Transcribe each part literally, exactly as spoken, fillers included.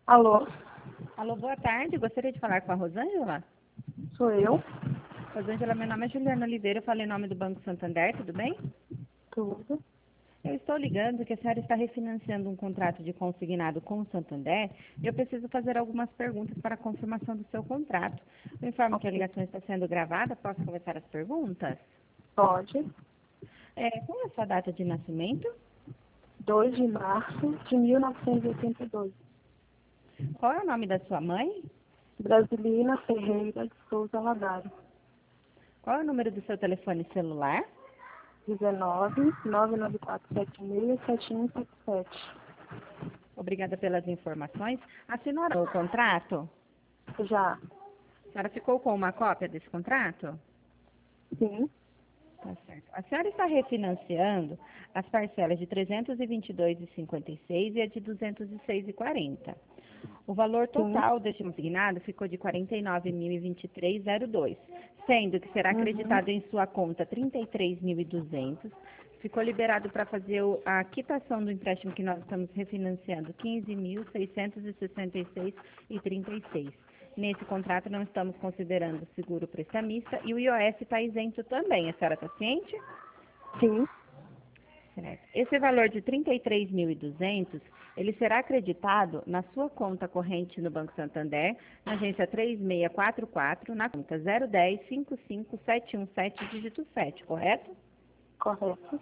Alô, Alô, boa tarde. Gostaria de falar com a Rosângela? sou eu. Rosângela, meu nome é Juliana Oliveira, eu falo em nome do Banco Santander, tudo bem? Tudo. Eu estou ligando que a senhora está refinanciando um contrato de consignado com o Santander e eu preciso fazer algumas perguntas para a confirmação do seu contrato. Eu informo que a Ok. ligação está sendo gravada, posso começar as perguntas? Pode. É, qual é a sua data de nascimento? dois de março de mil novecentos e oitenta e dois. Qual é o nome da sua mãe? Brasilina Ferreira de Souza Ladaro. Qual é o número do seu telefone celular? dezenove, nove nove quatro sete seis, sete um sete sete. Obrigada pelas informações. Assinou o contrato? Já. A senhora ficou com uma cópia desse contrato? Sim. Tá certo. A senhora está refinanciando as parcelas de trezentos e vinte e dois vírgula cinquenta e seis e a de duzentos e seis vírgula quarenta. O valor Sim. total deste consignado ficou de quarenta e nove mil e vinte e três vírgula zero dois, sendo que será Uhum. acreditado em sua conta trinta e três mil e duzentos. Ficou liberado para fazer o- a quitação do empréstimo que nós estamos refinanciando, quinze mil seiscentos e sessenta e seis vírgula trinta e seis. Nesse contrato não estamos considerando seguro prestamista e o I O F está isento também. A senhora está ciente? Sim. Certo. Esse valor de trinta e três mil e duzentos, ele será acreditado na sua conta corrente no Banco Santander, na agência três seis quatro quatro, na conta zero um zero cinco cinco sete um sete, dígito sete, correto? Correto.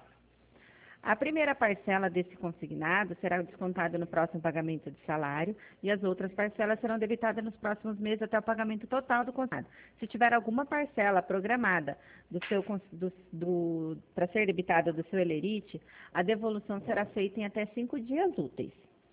A primeira parcela desse consignado será descontada no próximo pagamento de salário e as outras parcelas serão debitadas nos próximos meses até o pagamento total do consignado. Se tiver alguma parcela programada do seu do, do, para ser debitada do seu Elerite, a devolução será feita em até cinco dias úteis.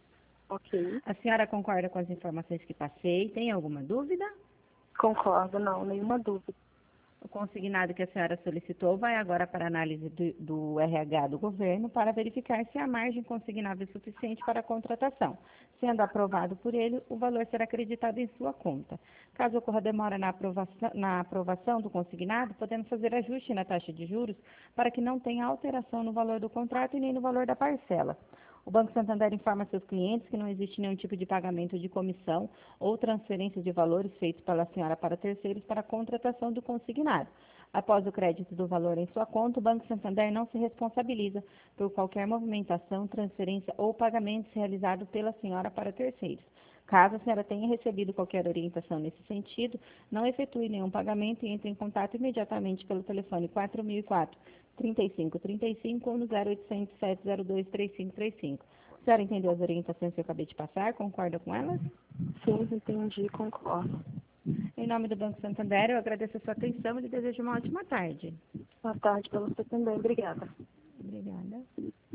Ok. A senhora concorda com as informações que passei? Tem alguma dúvida? Concordo, não. Nenhuma dúvida. O consignado que a senhora solicitou vai agora para análise do, do R H do governo para verificar se a margem consignável é suficiente para a contratação. Sendo aprovado por ele, o valor será acreditado em sua conta. Caso ocorra demora na aprovação, na aprovação do consignado, podemos fazer ajuste na taxa de juros para que não tenha alteração no valor do contrato e nem no valor da parcela. O Banco Santander informa seus clientes que não existe nenhum tipo de pagamento de comissão ou transferência de valores feitos pela senhora para terceiros para a contratação do consignado. Após o crédito do valor em sua conta, o Banco Santander não se responsabiliza por qualquer movimentação, transferência ou pagamento realizado pela senhora para terceiros. Caso a senhora tenha recebido qualquer orientação nesse sentido, não efetue nenhum pagamento e entre em contato imediatamente pelo telefone quatro mil e quatro, trinta e cinco trinta e cinco ou no zero oitocentos, sete zero dois, três cinco três cinco. A senhora entendeu as orientações que eu acabei de passar? Concorda com elas? Sim, entendi. Concordo. Em nome do Banco Santander, eu agradeço a sua atenção e lhe desejo uma ótima tarde. Boa tarde para você também. Obrigada. Obrigada.